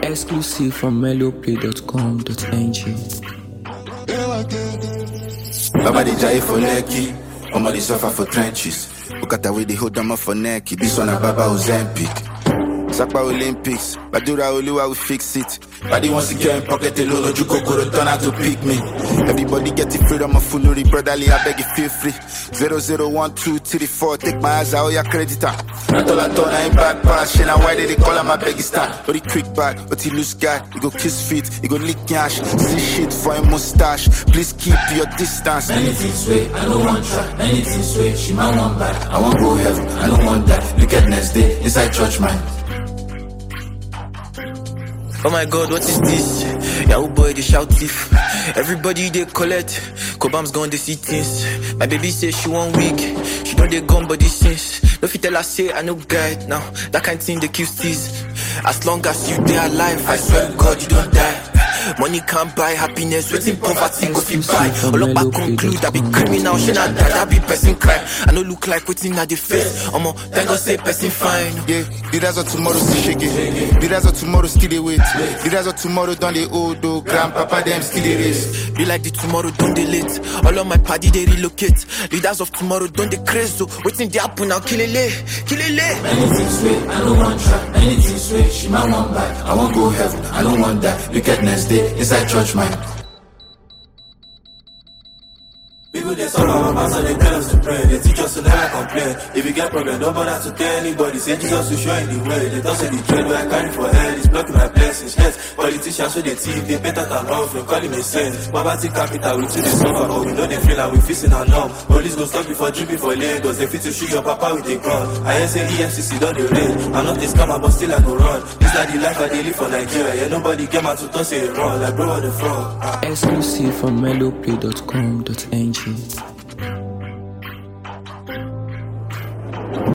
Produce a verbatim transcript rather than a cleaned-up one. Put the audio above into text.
Exclusive from mellowplay dot com dot n g. Baba dey jai for Lekki, Omo dey suffer for trenches. Look at the way they hold them up for necky. This one a Baba Ozempic. Sakpa Olympics, Badura Oluwa will fix it. Body wants to get in pocket alone, no Jukokoro turn out to pick me. Everybody get the freedom of foolery, brotherly, I beg you feel free. Zero zero one two three four, take my eyes out your creditor. I told I told I ain't bad pass, shit, now why did they call him my beggy star? But he quick bad, but he loose guy, he go kiss feet, he go lick cash, see shit for a mustache. Please keep your distance. Anything sweet, I don't want try. Anything sweet, she might want back. I won't go heaven, I don't want that. Look at next day, inside church mind. Oh my God, what is this? Yahoo boy, they shout thief. Everybody they collect. Cobam's gone, they see things. My baby say she one week. She know they gone body since. No fit tell her say I no guide now. That kind of thing they kill steez. As long as you they alive, I swear to God you don't die. Money can't buy happiness, waiting poverty go fit buy. All up I conclude, I be criminal, she not that, I be person crime. I no look like waiting at the face. Omo, thank God say person fine. Yeah, the rise of tomorrow still shake it. The rise of tomorrow still they wait. The rise of tomorrow done the old though. Grandpapa them still they race. Be like the tomorrow don't they late. All of my party they relocate. Leaders of tomorrow don't they crazy. So waiting they happen now, kill it late, kill it late. Anything sweet, I don't want try. Anything sweet, she might want back. I won't go heaven, I don't want that. Look at next day, inside church mind. People they solve our mamas and they tell us to pray. They teach us to never complain. If you get problem, don't bother to tell anybody. Say Jesus will show you the way. They don't say the trade where I carry for head is blocking my blessings. Yes, politicians so they thief, they better than off. They call him a saint. Poverty capital, we too they suffer, but we know they feel and we facing our numb. Police go stop before dripping for Lagos. They fit to shoot your papa with a gun. I hear say E F C C don't they rain. I'm not this scammer, but still I go run. This like the life I they live for Nigeria. Yeah, nobody came out to talk say it wrong. Like bro on the front. Exclusive from mellowplay dot com dot n g.